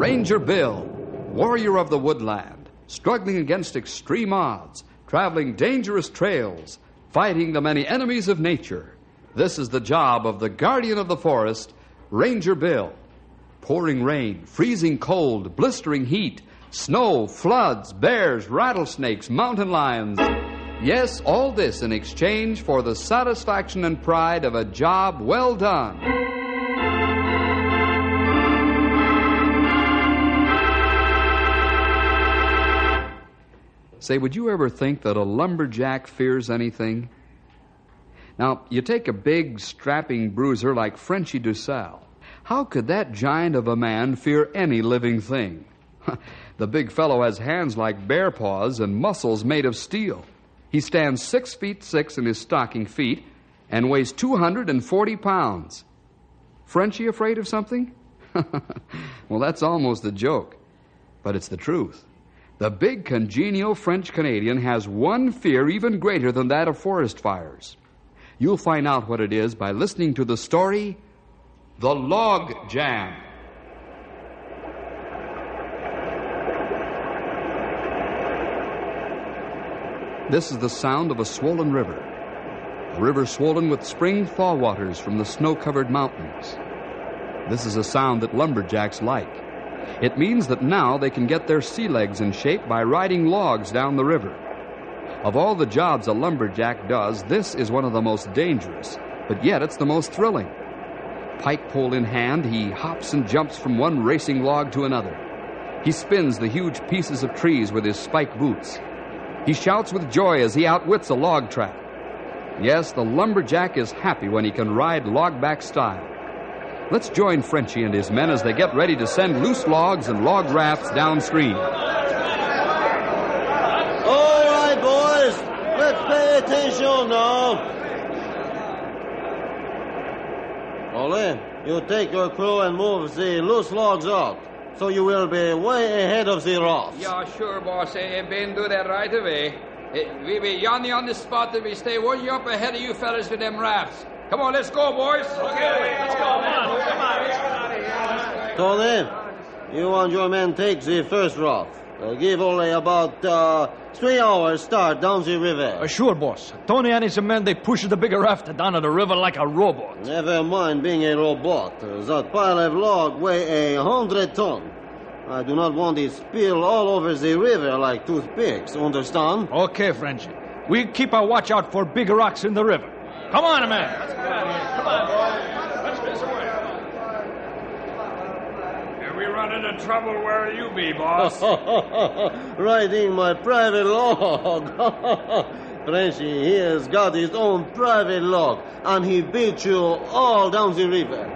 Ranger Bill, warrior of the woodland, struggling against extreme odds, traveling dangerous trails, fighting the many enemies of nature. This is the job of the guardian of the forest, Ranger Bill. Pouring rain, freezing cold, blistering heat, snow, floods, bears, rattlesnakes, mountain lions. Yes, all this in exchange for the satisfaction and pride of a job well done. Say, would you ever think that a lumberjack fears anything? Now, you take a big, strapping bruiser like Frenchy DuSalle. How could that giant of a man fear any living thing? The big fellow has hands like bear paws and muscles made of steel. He stands 6'6" in his stocking feet and weighs 240 pounds. Frenchy afraid of something? Well, that's almost a joke, but it's the truth. The big, congenial French-Canadian has one fear even greater than that of forest fires. You'll find out what it is by listening to the story, The Log Jam. This is the sound of a swollen river. A river swollen with spring thaw waters from the snow-covered mountains. This is a sound that lumberjacks like. It means that now they can get their sea legs in shape by riding logs down the river. Of all the jobs a lumberjack does, this is one of the most dangerous, but yet it's the most thrilling. Pike pole in hand, he hops and jumps from one racing log to another. He spins the huge pieces of trees with his spiked boots. He shouts with joy as he outwits a log trap. Yes, the lumberjack is happy when he can ride log-back style. Let's join Frenchy and his men as they get ready to send loose logs and log rafts downstream. All right, boys. Let's pay attention now. Ole, you take your crew and move the loose logs out, so you will be way ahead of the rafts. Yeah, sure, boss. Ben do that right away. We be Yanni on the spot and we stay way up ahead of you fellas with them rafts. Come on, let's go, boys. Okay, let's go, man. Come on. Tony, you and your men take the first raft. Give only about 3 hours start down the river. Sure, boss. Tony and his men, they push the bigger raft down the river like a robot. Never mind being a robot. That pile of log weigh 100 tons. I do not want it spill all over the river like toothpicks, understand? Okay, Frenchy. We keep a watch out for big rocks in the river. Come on, man. Let's get out of here. Come on, boys. Let's get away. If we run into trouble, where'll you be, boss? Riding my private log. Frenchy, he has got his own private log, and he beat you all down the river.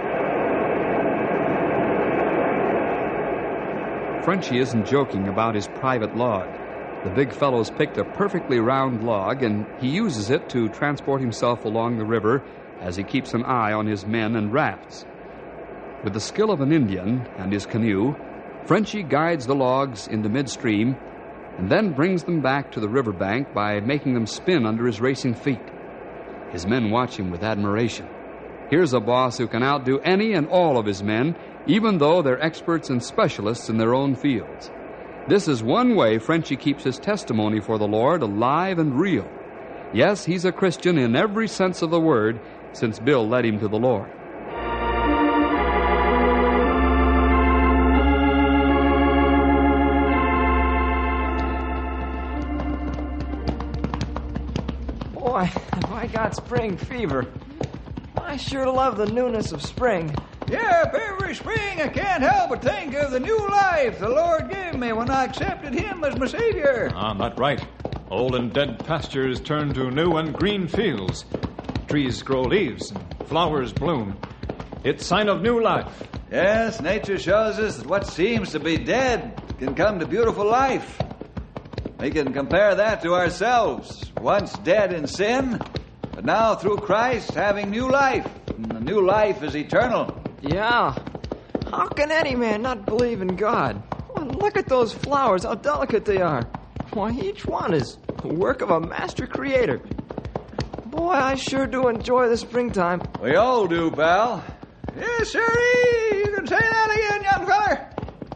Frenchy isn't joking about his private log. The big fellow's picked a perfectly round log, and he uses it to transport himself along the river as he keeps an eye on his men and rafts. With the skill of an Indian and his canoe, Frenchy guides the logs into midstream and then brings them back to the riverbank by making them spin under his racing feet. His men watch him with admiration. Here's a boss who can outdo any and all of his men, even though they're experts and specialists in their own fields. This is one way Frenchy keeps his testimony for the Lord alive and real. Yes, he's a Christian in every sense of the word since Bill led him to the Lord. Boy, have I got spring fever. I sure love the newness of spring. Yep, every spring I can't help but think of the new life the Lord gave me when I accepted Him as my Savior. That's right. Old and dead pastures turn to new and green fields. Trees grow leaves and flowers bloom. It's sign of new life. Yes, nature shows us that what seems to be dead can come to beautiful life. We can compare that to ourselves, once dead in sin, but now through Christ having new life. And the new life is eternal. Yeah. How can any man not believe in God? Well, look at those flowers, how delicate they are. Why, each one is the work of a master creator. Boy, I sure do enjoy the springtime. We all do, pal. Yes, sirree. You can say that again, young feller.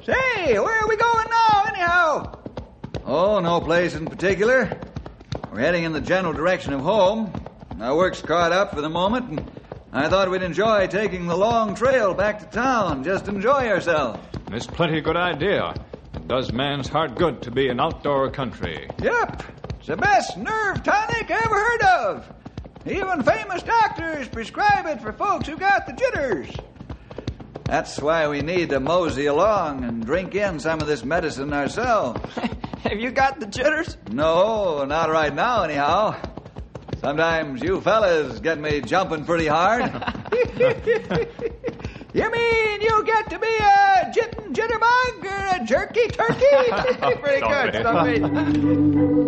Say, where are we going now, anyhow? Oh, no place in particular. We're heading in the general direction of home. Our work's caught up for the moment, and I thought we'd enjoy taking the long trail back to town. Just enjoy ourselves. It's plenty good idea. It does man's heart good to be in outdoor country. Yep. It's the best nerve tonic I ever heard of. Even famous doctors prescribe it for folks who got the jitters. That's why we need to mosey along and drink in some of this medicine ourselves. Have you got the jitters? No, not right now, anyhow. Sometimes you fellas get me jumping pretty hard. You mean you get to be a jitterbug or a jerky turkey? Pretty good, Stumpy.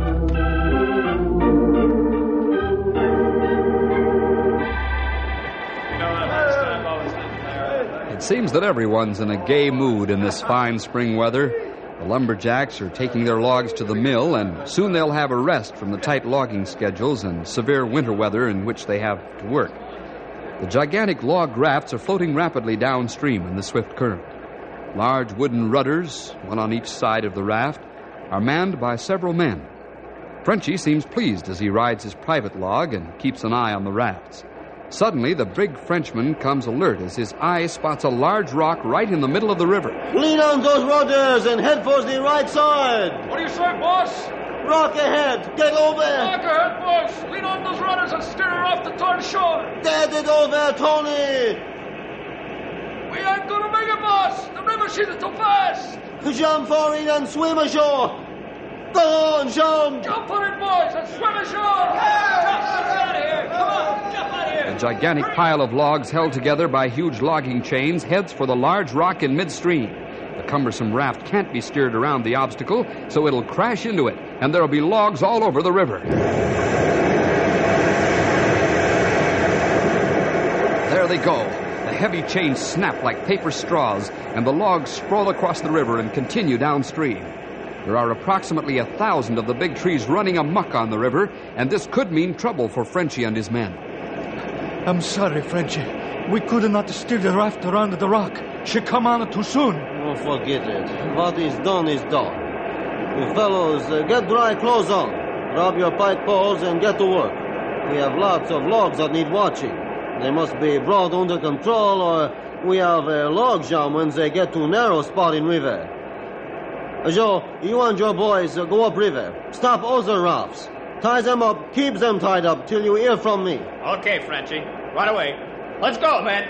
It seems that everyone's in a gay mood in this fine spring weather. The lumberjacks are taking their logs to the mill, and soon they'll have a rest from the tight logging schedules and severe winter weather in which they have to work. The gigantic log rafts are floating rapidly downstream in the swift current. Large wooden rudders, one on each side of the raft, are manned by several men. Frenchy seems pleased as he rides his private log and keeps an eye on the rafts. Suddenly, the big Frenchman comes alert as his eye spots a large rock right in the middle of the river. Lean on those rudders and head for the right side. What do you say, boss? Rock ahead. Get over. Rock ahead, boss. Lean on those runners and steer her off the turn shore. Get it over, Tony. We ain't gonna make it, boss. The river sheet is too fast. Jump for it and swim ashore. Go on, jump. Jump for it, boys, and swim ashore. Jump out of here. Come on, jump out of here. A gigantic pile of logs held together by huge logging chains heads for the large rock in midstream. The cumbersome raft can't be steered around the obstacle, so it'll crash into it, and there'll be logs all over the river. There they go. The heavy chains snap like paper straws, and the logs sprawl across the river and continue downstream. There are approximately 1,000 of the big trees running amuck on the river, and this could mean trouble for Frenchy and his men. I'm sorry, Frenchy. We could not steer the raft around the rock. She come on too soon. Oh, forget it. What is done is done. You fellows, get dry clothes on. Grab your pike poles and get to work. We have lots of logs that need watching. They must be brought under control, or we have a log jam when they get to narrow spot in river. Joe, you and your boys go up river. Stop other rafts. Tie them up, keep them tied up till you hear from me. Okay, Frenchy. Right away. Let's go, man.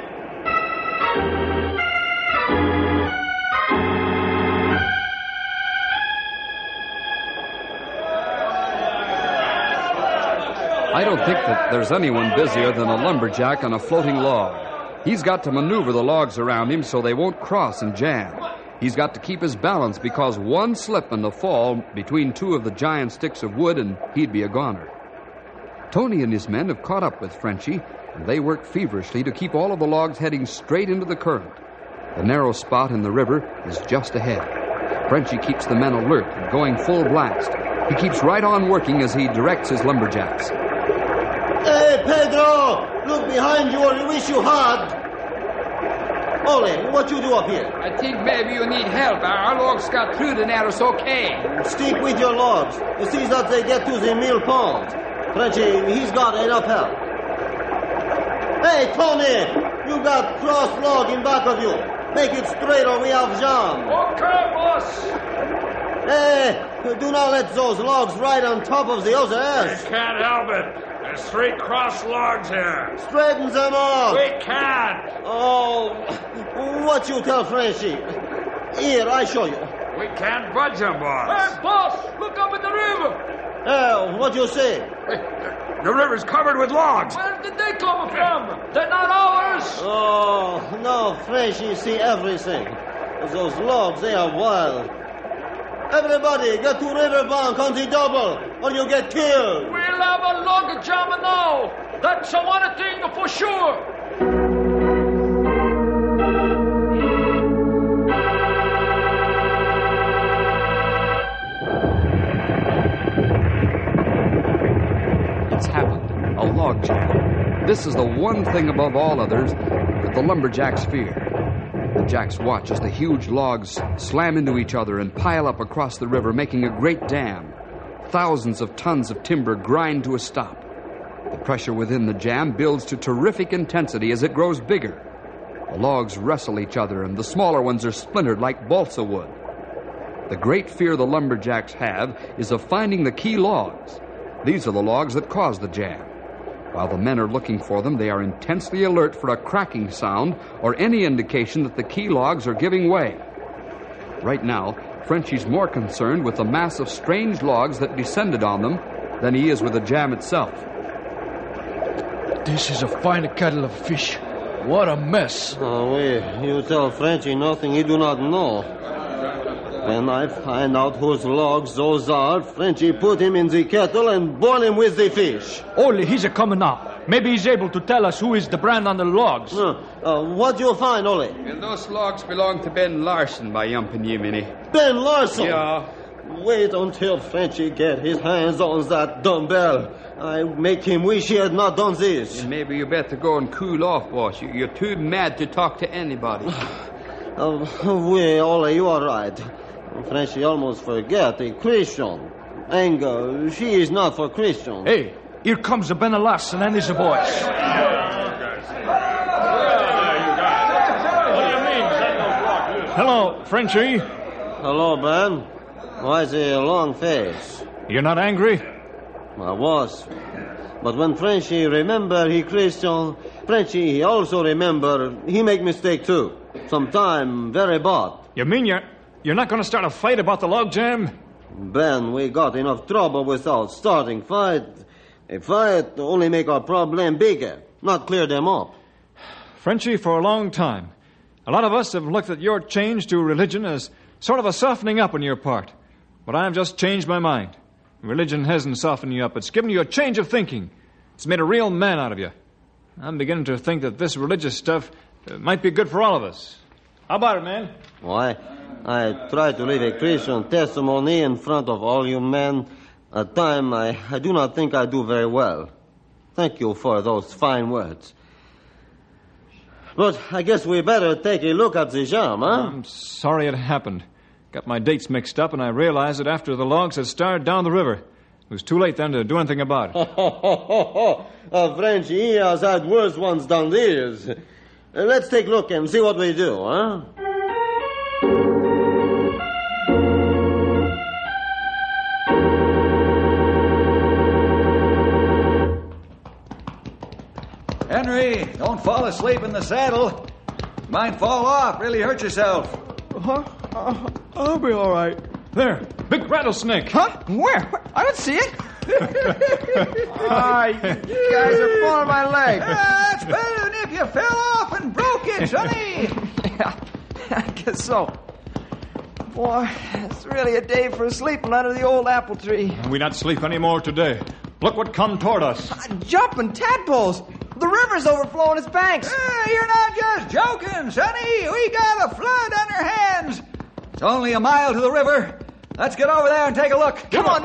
I don't think that there's anyone busier than a lumberjack on a floating log. He's got to maneuver the logs around him so they won't cross and jam. He's got to keep his balance because one slip and a fall between two of the giant sticks of wood and he'd be a goner. Tony and his men have caught up with Frenchy, and they work feverishly to keep all of the logs heading straight into the current. The narrow spot in the river is just ahead. Frenchy keeps the men alert and going full blast. He keeps right on working as he directs his lumberjacks. Hey, Pedro! Look behind you or you wish you had. Ole, what you do up here? I think maybe you need help. Our logs got through the narrows okay. Stick with your logs. See that they get to the mill pond. Frenchy, he's got enough help. Hey, Tony! You got cross log in back of you. Make it straight or we have jam. Okay, boss. Hey, do not let those logs ride on top of the others. Can't help it. There's 3 cross logs here. Straighten them up. We can't. Oh, what you tell Frenchy? Here, I show you. We can't budge them, boss. Hey, boss, look up at the river. What you say? The river's covered with logs. Where did they come from? They're not ours. Oh, no, Frenchy see everything. Those logs, they are wild. Everybody, get to riverbank on the double, or you get killed. We'll have a log jam now. That's one thing for sure. It's happened. A log jam. This is the one thing above all others that the lumberjacks fear. The Jacks watch as the huge logs slam into each other and pile up across the river, making a great dam. Thousands of tons of timber grind to a stop. The pressure within the jam builds to terrific intensity as it grows bigger. The logs wrestle each other, and the smaller ones are splintered like balsa wood. The great fear the lumberjacks have is of finding the key logs. These are the logs that cause the jam. While the men are looking for them, they are intensely alert for a cracking sound or any indication that the key logs are giving way. Right now, Frenchie's more concerned with the mass of strange logs that descended on them than he is with the jam itself. This is a fine kettle of fish. What a mess. Oh, you tell Frenchy nothing he do not know. When I find out whose logs those are, Frenchy put him in the kettle and boil him with the fish. Only he's a coming up. Maybe he's able to tell us who is the brand on the logs. What do you find, Ole? Well, those logs belong to Ben Larson, by yumping you, Minnie. Ben Larson? Yeah. Wait until Frenchy get his hands on that dumbbell. I make him wish he had not done this. Maybe you better go and cool off, boss. You're too mad to talk to anybody. Ole, you are right. Frenchy almost forget a Christian. Anger, she is not for Christians. Hey, here comes the Ben Larson and his boys. Hello, Frenchie. Hello, Ben. Why the long face? You're not angry? I was. But when Frenchy remember he Christian, Frenchy he also remember he make mistake too. Sometime very bad. You mean you're not going to start a fight about the log jam? Ben, we got enough trouble without starting fight. A fight only make our problem bigger, not clear them up. Frenchie, for a long time, a lot of us have looked at your change to religion as sort of a softening up on your part. But I've just changed my mind. Religion hasn't softened you up. It's given you a change of thinking. It's made a real man out of you. I'm beginning to think that this religious stuff might be good for all of us. How about it, man? Why, I try to live a Christian testimony in front of all you men. At time, I do not think I do very well. Thank you for those fine words. But I guess we better take a look at the jam, huh? I'm sorry it happened. Got my dates mixed up, and I realized it after the logs had started down the river. It was too late then to do anything about it. Frenchy, he has had worse ones than these. Let's take a look and see what we do, huh? Henry, don't fall asleep in the saddle. You might fall off, really hurt yourself. Huh? I'll be all right. There, big rattlesnake. Huh? Where? I don't see it. You guys are pulling my leg. That's better than if you fell off and broke it, sonny. Yeah, I guess so. Boy, it's really a day for sleeping under the old apple tree. We not sleep anymore today. Look what come toward us. Jumping tadpoles. The river's overflowing its banks. You're not just joking, sonny. We got a flood on our hands. It's only a mile to the river. Let's get over there and take a look. Come on.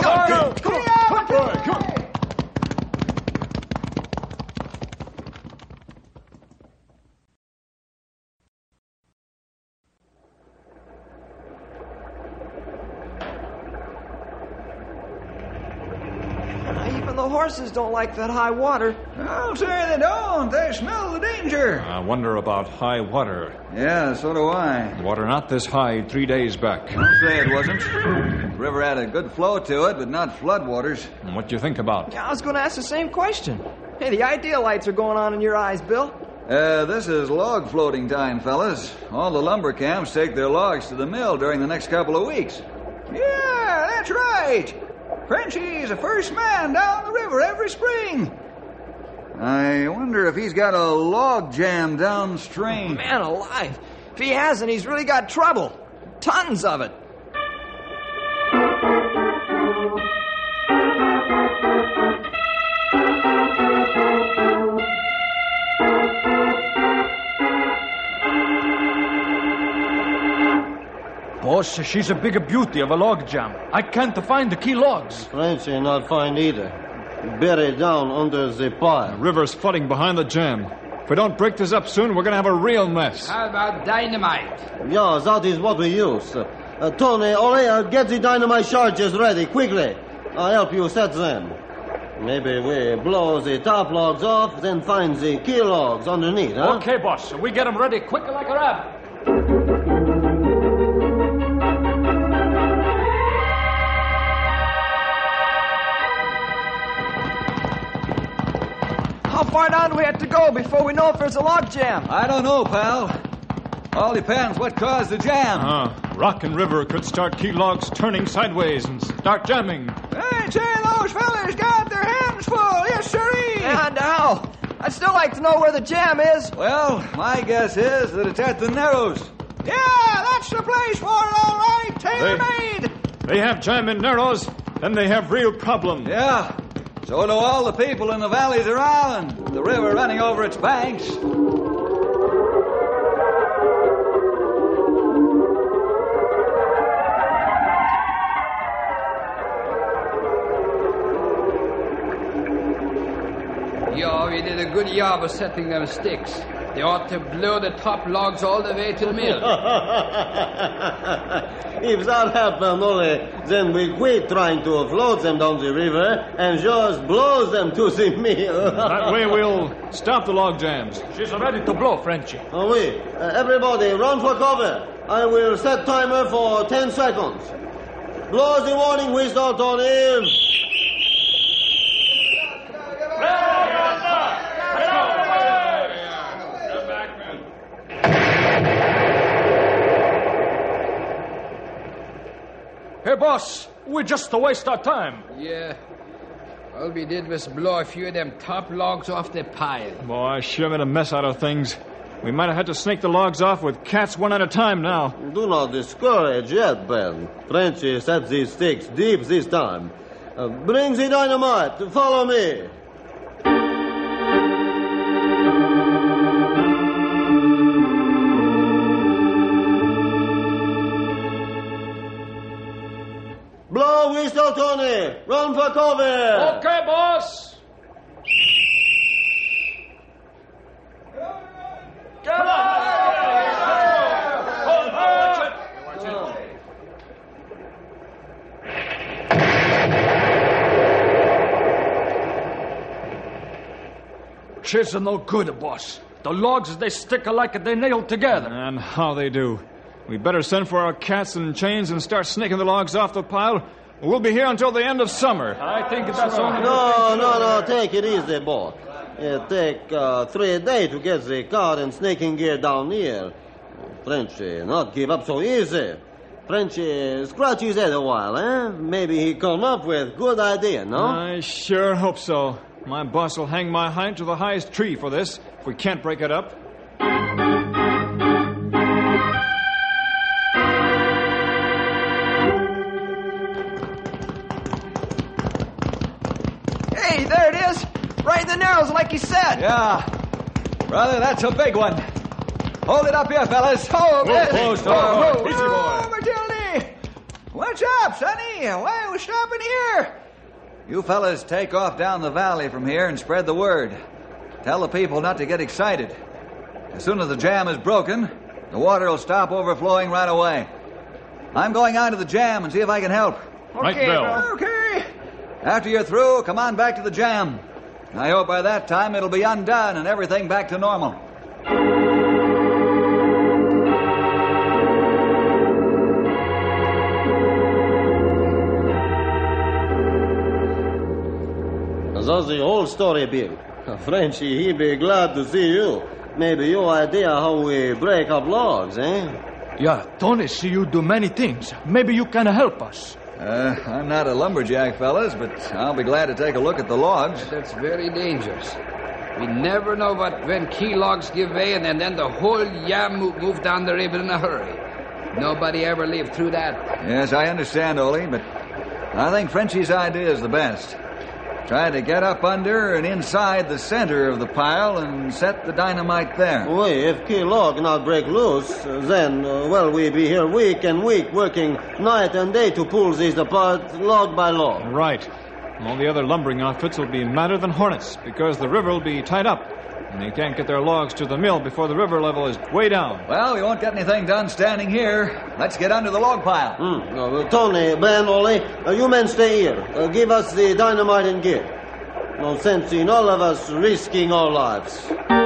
Even the horses don't like that high water. I'll say they don't. They smell the danger. I wonder about high water. Yeah, so do I. Water not this high 3 days back. Don't say it wasn't. The river had a good flow to it, but not floodwaters. What do you think about? Yeah, I was going to ask the same question. Hey, the idea lights are going on in your eyes, Bill. This is log floating time, fellas. All the lumber camps take their logs to the mill during the next couple of weeks. Yeah, that's right. Frenchy's the first man down the river every spring. I wonder if he's got a log jam downstream. Man alive. If he hasn't, he's really got trouble. Tons of it. Boss, she's a bigger beauty of a log jam. I can't find the key logs. Frenchy not find either. Buried down under the pile. The river's flooding behind the jam. If we don't break this up soon, we're going to have a real mess. How about dynamite? Yeah, that is what we use. Tony, Ole, get the dynamite charges ready, quickly. I'll help you set them. Maybe we blow the top logs off, then find the key logs underneath, huh? Okay, boss. We get them ready quick like a rabbit. How far down do we have to go before we know if there's a log jam? I don't know, pal. All depends what caused the jam. Rock and River could start key logs turning sideways and start jamming. Hey, say, those fellas got their hands full. Yes, sirree. And how? I'd still like to know where the jam is. Well, my guess is that it's at the Narrows. Yeah, that's the place for it, all right. Tailor-made. They have jam in Narrows, then they have real problems. Yeah. So do all the people in the valleys around. The river running over its banks. Yeah, we did a good job of setting them sticks. They ought to blow the top logs all the way to the mill. If that happened, Ole, then we quit trying to float them down the river and just blow them to the mill. That way we'll stop the log jams. She's ready to blow, Frenchy. Oui. Everybody, run for cover. I will set timer for 10 seconds. Blow the warning whistle, Tony. Hey, boss, we just to waste our time. Yeah. All we did was blow a few of them top logs off the pile. Boy, I sure made a mess out of things. We might have had to snake the logs off with cats one at a time now. Do not discourage yet, Ben. Frenchy set these sticks deep this time. Bring the dynamite. Follow me. Blow whistle, Tony. Run for cover. Okay, boss. Come on. She's no good, boss. The logs, they stick alike they nailed together. And how they do. We better send for our cats and chains and start snaking the logs off the pile. We'll be here until the end of summer. I think that's only... No, take it easy, boy. It take 3 days to get the car and snaking gear down here. Frenchy, not give up so easy. Frenchy, scratch his head a while, eh? Maybe he come up with good idea, no? I sure hope so. My boss will hang my hind to the highest tree for this if we can't break it up. Hey, there it is. Right in the Narrows, like you said. Yeah. Brother, that's a big one. Hold it up here, fellas. Hold it. Close door. Oh, Easy, boy. Matilde. What's up, sonny? Why are we stopping here? You fellas take off down the valley from here and spread the word. Tell the people not to get excited. As soon as the jam is broken, the water will stop overflowing right away. I'm going out to the jam and see if I can help. Right, Bill. Okay. After you're through, come on back to the jam. I hope by that time it'll be undone and everything back to normal. That's the whole story, Bill. Frenchy, he be glad to see you. Maybe your idea how we break up logs, eh? Yeah, Tony see you do many things. Maybe you can help us. I'm not a lumberjack, fellas, but I'll be glad to take a look at the logs. That's very dangerous. We never know when key logs give way and then the whole yam move down the river in a hurry. Nobody ever lived through that. Yes, I understand, Ole, but I think Frenchy's idea is the best. Try to get up under and inside the center of the pile and set the dynamite there. Well, if key log not break loose, then, we be here week and week working night and day to pull these apart log by log. Right. All the other lumbering outfits will be madder than hornets because the river will be tied up. And they can't get their logs to the mill before the river level is way down. Well, we won't get anything done standing here. Let's get under the log pile. Tony, Ben, Ollie, you men stay here. Give us the dynamite and gear. No sense in all of us risking our lives.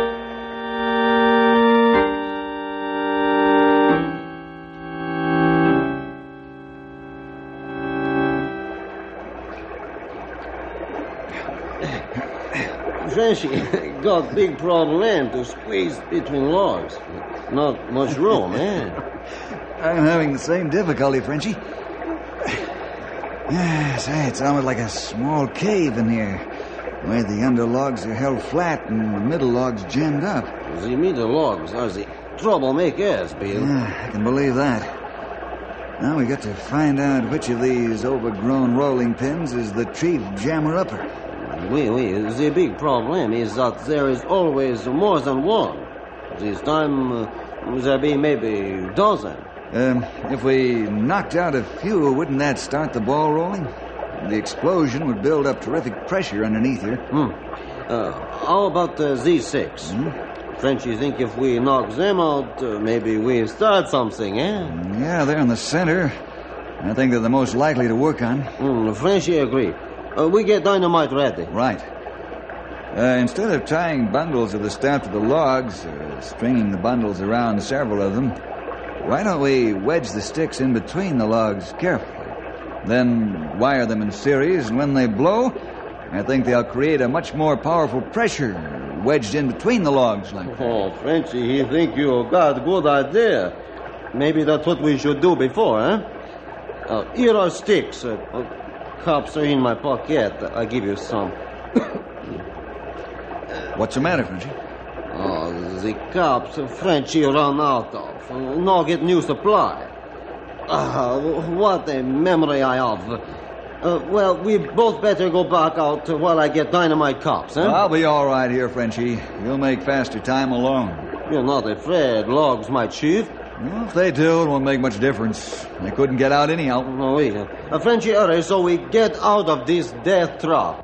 Frenchy got big problem to squeeze between logs. Not much room, eh? I'm having the same difficulty, Frenchy. Say, it's almost like a small cave in here, where the under logs are held flat and the middle logs jammed up. The middle logs are the troublemakers, Bill. Yeah, I can believe that. Now we got to find out which of these overgrown rolling pins is the chief jammer-upper. Oui, the big problem is that there is always more than one. This time, there be maybe a dozen. If we knocked out a few, wouldn't that start the ball rolling? The explosion would build up terrific pressure underneath here. How about these six? Frenchy think if we knock them out, maybe we start something, eh? Yeah, they're in the center. I think they're the most likely to work on. Frenchy agree. We get dynamite ready. Right. Instead of tying bundles of the stuff to the logs, stringing the bundles around several of them, why don't we wedge the sticks in between the logs carefully? Then wire them in series, and when they blow, I think they'll create a much more powerful pressure wedged in between the logs like that. Oh, Frenchy, he think you got a good idea. Maybe that's what we should do before, eh? Here are sticks. Cups are in my pocket. I'll give you some. What's the matter, Frenchy? The cups Frenchy run out of. No get new supply. What a memory I have. Well, we both better go back out while I get dynamite cups, eh? I'll be all right here, Frenchy. You'll make faster time alone. You're not afraid logs might shift? Well, if they do, it won't make much difference. They couldn't get out anyhow. No, Frenchy, hurry so we get out of this death trap.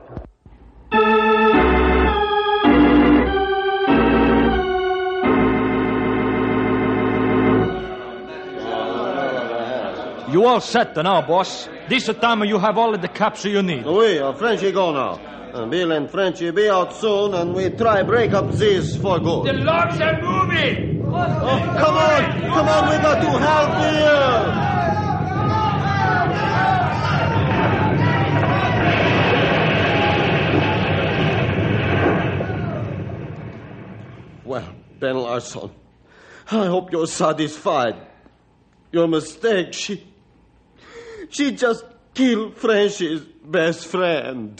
You all set now, boss. This time you have all of the caps you need. Oui, Frenchy go now. Bill and Frenchy be out soon, and we try break up this for good. The logs are moving! Come on, we got to help here! Well, Ben Larson, I hope you're satisfied. Your mistake, she just killed Frenchy's best friend.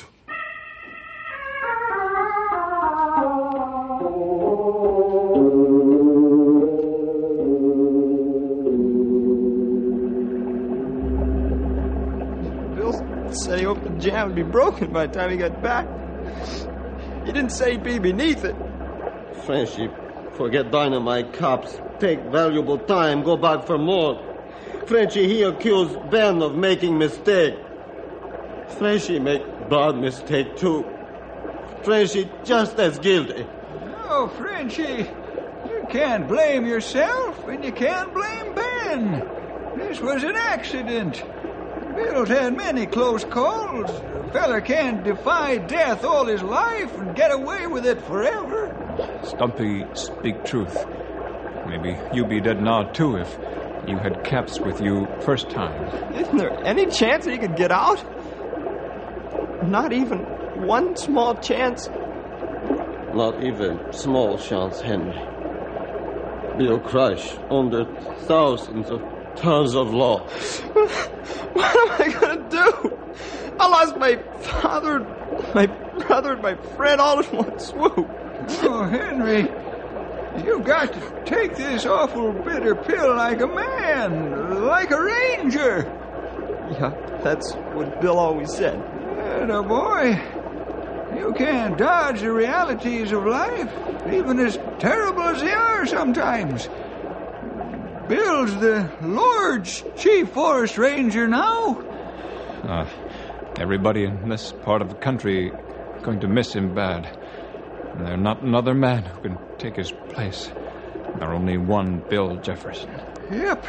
Said he hoped the jam would be broken by the time he got back. He didn't say he'd be beneath it. Frenchy, forget dynamite cups. Take valuable time, go back for more. Frenchy, he accused Ben of making mistake. Frenchy make bad mistake too. Frenchy just as guilty. Oh, Frenchy, you can't blame yourself and you can't blame Ben. This was an accident. Bill's had many close calls. A feller can't defy death all his life and get away with it forever. Stumpy, speak truth. Maybe you be dead now, too, if you had caps with you first time. Isn't there any chance that he could get out? Not even one small chance? Not even small chance, Henry. Bill crushed under thousands of tons of logs. What am I going to do? I lost my father, my brother, and my friend all in one swoop. Oh, Henry, you got to take this awful bitter pill like a man, like a ranger. Yeah, that's what Bill always said. Now, boy, you can't dodge the realities of life, even as terrible as they are sometimes. Bill's the Lord's chief forest ranger now. Everybody in this part of the country is going to miss him bad. And there's not another man who can take his place. There's only one Bill Jefferson. Yep.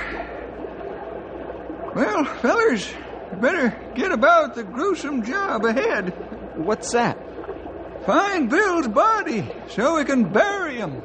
Well, fellers, you better get about the gruesome job ahead. What's that? Find Bill's body so we can bury him.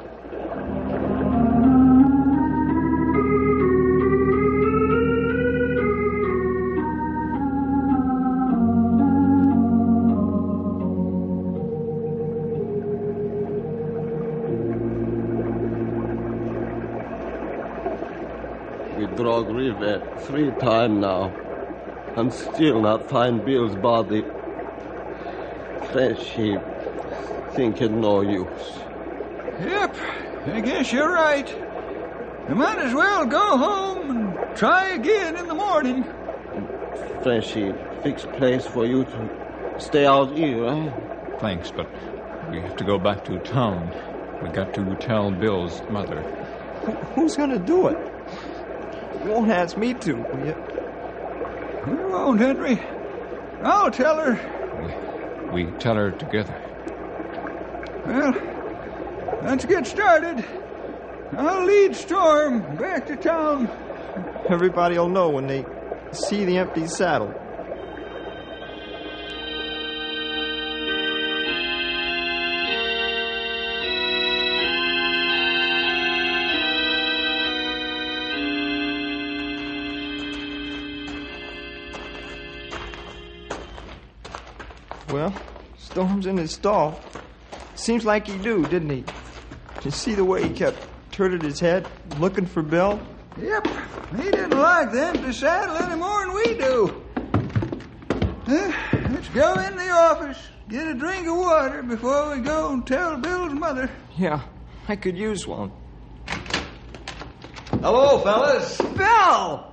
We drug river 3 times now, and still not find Bill's body. Frenchy think it no use. Yep, I guess you're right. You might as well go home and try again in the morning. Frenchy fix place for you to stay out here, eh? Thanks, but we have to go back to town. We got to tell Bill's mother. Who's gonna do it? You won't ask me to, will you? You won't, Henry. I'll tell her. We tell her together. Well, let's get started. I'll lead Storm back to town. Everybody will know when they see the empty saddle. Well, Storm's in his stall. Seems like he knew, didn't he? Did you see the way he kept turning his head, looking for Bill? Yep, he didn't like the empty saddle any more than we do. Let's go in the office, get a drink of water before we go and tell Bill's mother. Yeah, I could use one. Hello, fellas. Bill!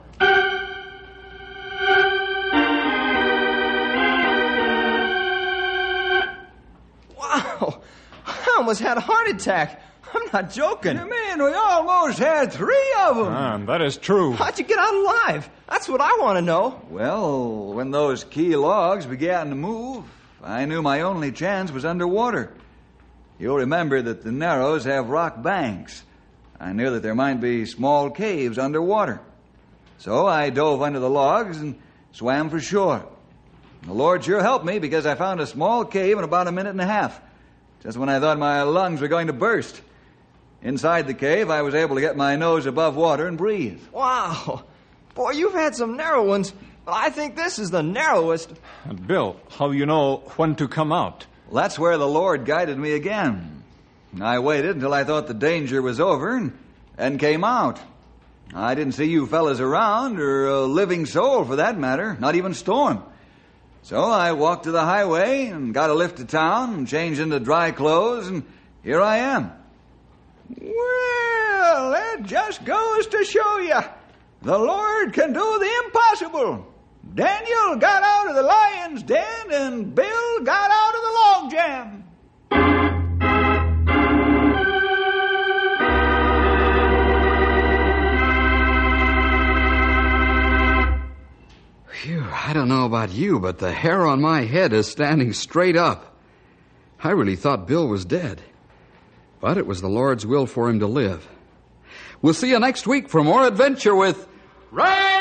Wow, I almost had a heart attack. I'm not joking. Man, we almost had 3 of them. That is true. How'd you get out alive? That's what I want to know. Well, when those key logs began to move, I knew my only chance was underwater. You'll remember that the Narrows have rock banks. I knew that there might be small caves underwater. So I dove under the logs and swam for shore. The Lord sure helped me because I found a small cave in about a minute and a half, just when I thought my lungs were going to burst. Inside the cave, I was able to get my nose above water and breathe. Wow. Boy, you've had some narrow ones, but I think this is the narrowest. And Bill, how you know when to come out? Well, that's where the Lord guided me again. I waited until I thought the danger was over and came out. I didn't see you fellas around, or a living soul for that matter, not even Storm. So I walked to the highway and got a lift to town and changed into dry clothes, and here I am. Well, that just goes to show you. The Lord can do the impossible. Daniel got out of the lion's den, and Bill got out of the logjam. Phew, I don't know about you, but the hair on my head is standing straight up. I really thought Bill was dead. But it was the Lord's will for him to live. We'll see you next week for more adventure with Ray!